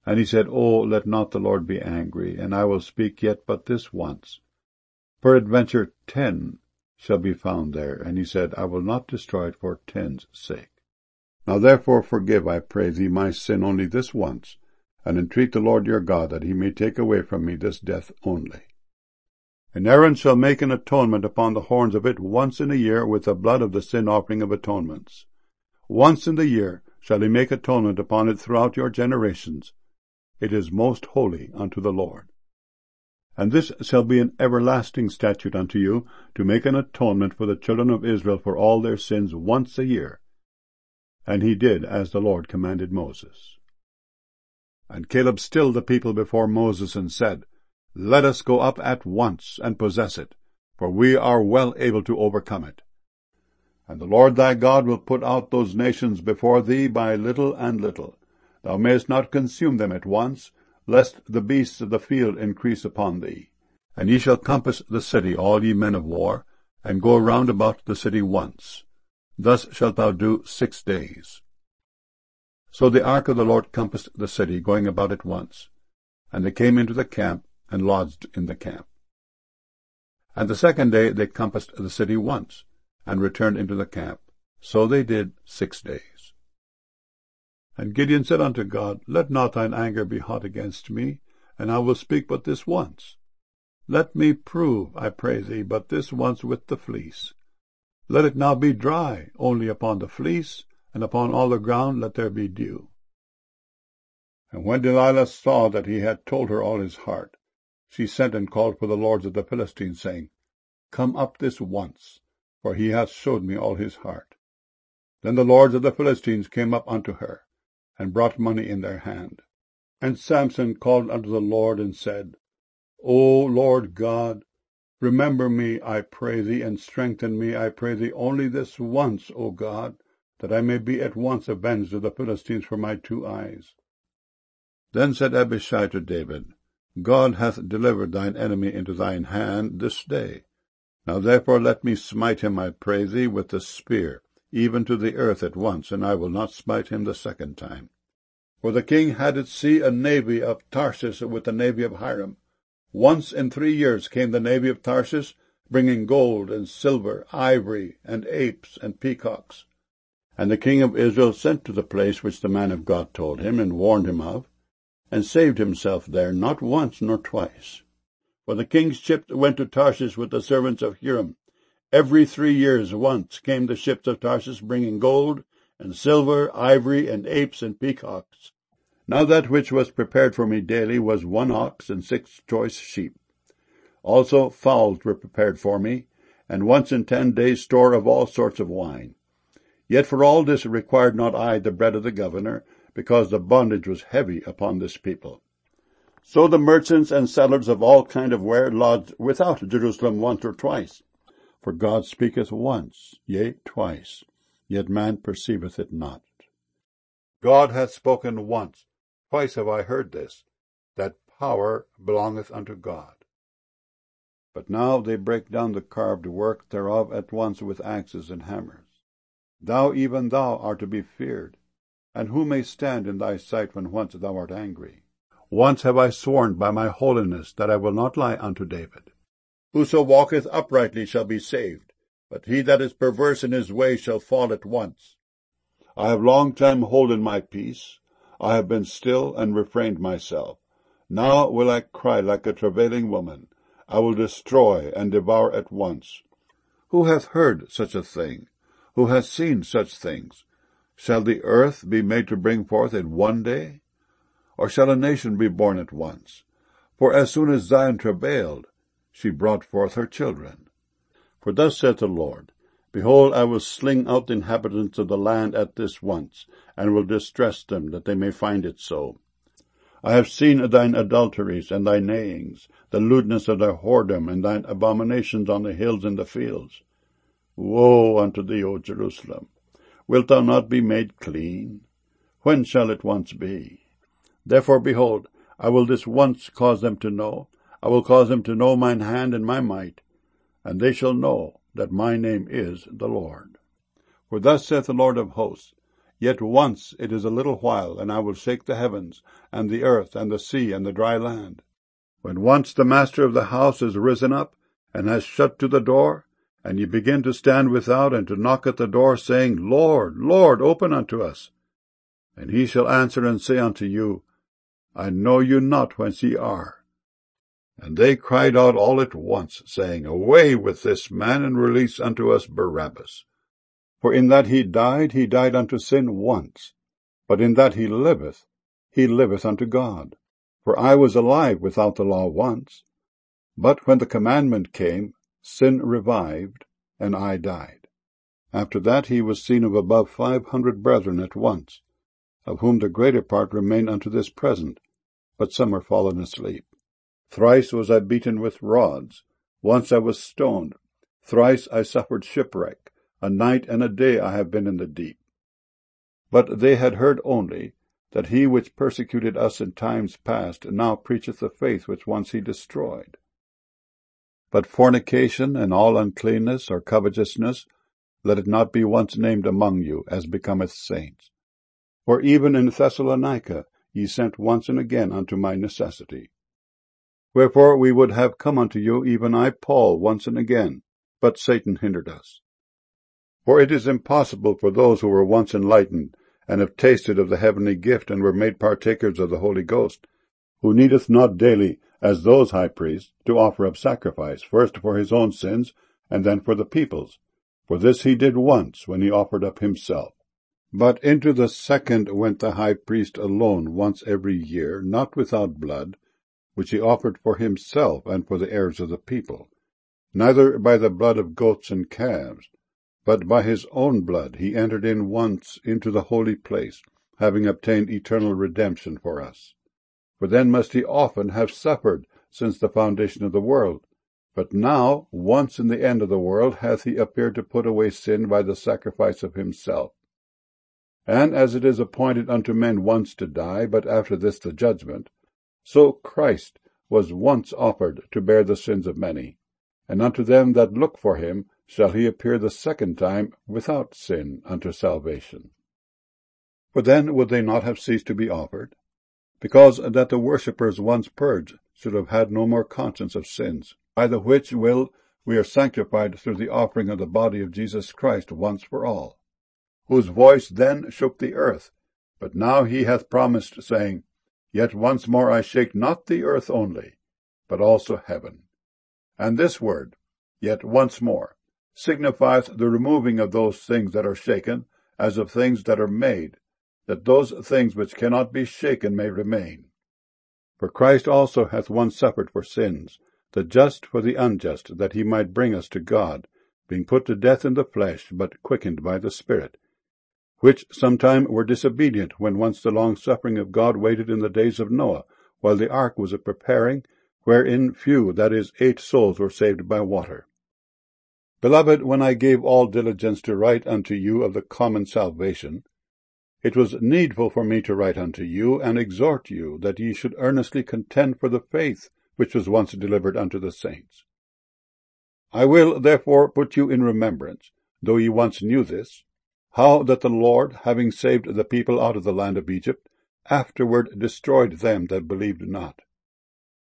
And he said, Oh, let not the Lord be angry, and I will speak yet but this once. Peradventure 10 shall be found there. And he said, I will not destroy it for 10's sake. Now therefore forgive, I pray thee, my sin only this once, and entreat the Lord your God that he may take away from me this death only. And Aaron shall make an atonement upon the horns of it once in a year with the blood of the sin offering of atonements. Once in the year shall he make atonement upon it throughout your generations. It is most holy unto the Lord. And this shall be an everlasting statute unto you, to make an atonement for the children of Israel for all their sins once a year. And he did as the Lord commanded Moses. And Caleb stilled the people before Moses, and said, Let us go up at once, and possess it, for we are well able to overcome it. And the Lord thy God will put out those nations before thee by little and little. Thou mayest not consume them at once, lest the beasts of the field increase upon thee. And ye shall compass the city, all ye men of war, and go round about the city once. Thus shalt thou do 6 days. So the ark of the Lord compassed the city, going about it once. And they came into the camp, and lodged in the camp. And the 2nd day they compassed the city once, and returned into the camp. So they did 6 days. And Gideon said unto God, Let not thine anger be hot against me, and I will speak but this once. Let me prove, I pray thee, but this once with the fleece. Let it now be dry, only upon the fleece, and upon all the ground let there be dew. And when Delilah saw that he had told her all his heart, she sent and called for the lords of the Philistines, saying, Come up this once, for he hath showed me all his heart. Then the lords of the Philistines came up unto her, and brought money in their hand. And Samson called unto the Lord, and said, O Lord God, remember me, I pray thee, and strengthen me, I pray thee, only this once, O God, that I may be at once avenged of the Philistines for my 2 eyes. Then said Abishai to David, God hath delivered thine enemy into thine hand this day. Now therefore let me smite him, I pray thee, with the spear, even to the earth at once, and I will not smite him the 2nd time. For the king had at sea a navy of Tarshish with the navy of Hiram. Once in 3 years came the navy of Tarshish, bringing gold and silver, ivory, and apes, and peacocks. And the king of Israel sent to the place which the man of God told him, and warned him of, and saved himself there, not once nor twice. For the king's ships went to Tarshish with the servants of Hiram. Every 3 years once came the ships of Tarshish, bringing gold, and silver, ivory, and apes, and peacocks. Now that which was prepared for me daily was 1 ox and 6 choice sheep. Also fowls were prepared for me, and once in 10 days store of all sorts of wine. Yet for all this required not I the bread of the governor, because the bondage was heavy upon this people. So the merchants and settlers of all kind of ware lodged without Jerusalem once or twice. For God speaketh once, yea, twice, yet man perceiveth it not. God hath spoken once, twice have I heard this, that power belongeth unto God. But now they break down the carved work thereof at once with axes and hammers. Thou, even thou, art to be feared, and who may stand in thy sight when once thou art angry? Once have I sworn by my holiness that I will not lie unto David. Whoso walketh uprightly shall be saved, but he that is perverse in his way shall fall at once. I have long time holden my peace, I have been still and refrained myself. Now will I cry like a travailing woman, I will destroy and devour at once. Who hath heard such a thing? Who hath seen such things? Shall the earth be made to bring forth in 1 day? Or shall a nation be born at once? For as soon as Zion travailed, she brought forth her children. For thus saith the Lord, Behold, I will sling out the inhabitants of the land at this once, and will distress them, that they may find it so. I have seen thine adulteries and thy neighings, the lewdness of thy whoredom, and thine abominations on the hills and the fields. Woe unto thee, O Jerusalem! Wilt thou not be made clean? When shall it once be? Therefore, behold, I will this once cause them to know. I will cause them to know mine hand and my might, and they shall know that my name is the Lord. For thus saith the Lord of hosts, Yet once it is a little while, and I will shake the heavens, and the earth, and the sea, and the dry land. When once the master of the house is risen up, and has shut to the door, and ye begin to stand without, and to knock at the door, saying, Lord, Lord, open unto us. And he shall answer and say unto you, I know you not whence ye are. And they cried out all at once, saying, Away with this man, and release unto us Barabbas. For in that he died unto sin once, but in that he liveth unto God. For I was alive without the law once, but when the commandment came, sin revived, and I died. After that he was seen of above 500 brethren at once, of whom the greater part remain unto this present, but some are fallen asleep. Thrice was I beaten with rods, once I was stoned, thrice I suffered shipwreck, a night and a day I have been in the deep. But they had heard only that he which persecuted us in times past now preacheth the faith which once he destroyed. But fornication and all uncleanness or covetousness, let it not be once named among you, as becometh saints. For even in Thessalonica ye sent once and again unto my necessity. Wherefore we would have come unto you, even I, Paul, once and again, but Satan hindered us. For it is impossible for those who were once enlightened, and have tasted of the heavenly gift, and were made partakers of the Holy Ghost, who needeth not daily, as those high priests, to offer up sacrifice, first for his own sins, and then for the people's. For this he did once, when he offered up himself. But into the second went the high priest alone once every year, not without blood, which he offered for himself and for the heirs of the people, neither by the blood of goats and calves, but by his own blood he entered in once into the holy place, having obtained eternal redemption for us. For then must he often have suffered since the foundation of the world. But now, once in the end of the world, hath he appeared to put away sin by the sacrifice of himself. And as it is appointed unto men once to die, but after this the judgment, so Christ was once offered to bear the sins of many. And unto them that look for him shall he appear the second time without sin unto salvation. For then would they not have ceased to be offered? Because that the worshippers once purged should have had no more conscience of sins, by the which will we are sanctified through the offering of the body of Jesus Christ once for all, whose voice then shook the earth, but now he hath promised, saying, Yet once more I shake not the earth only, but also heaven. And this word, yet once more, signifieth the removing of those things that are shaken, as of things that are made, that those things which cannot be shaken may remain. For Christ also hath once suffered for sins, the just for the unjust, that he might bring us to God, being put to death in the flesh, but quickened by the Spirit, which sometime were disobedient, when once the long-suffering of God waited in the days of Noah, while the ark was a preparing, wherein few, that is, 8 souls, were saved by water. Beloved, when I gave all diligence to write unto you of the common salvation, it was needful for me to write unto you, and exhort you, that ye should earnestly contend for the faith which was once delivered unto the saints. I will therefore put you in remembrance, though ye once knew this, how that the Lord, having saved the people out of the land of Egypt, afterward destroyed them that believed not,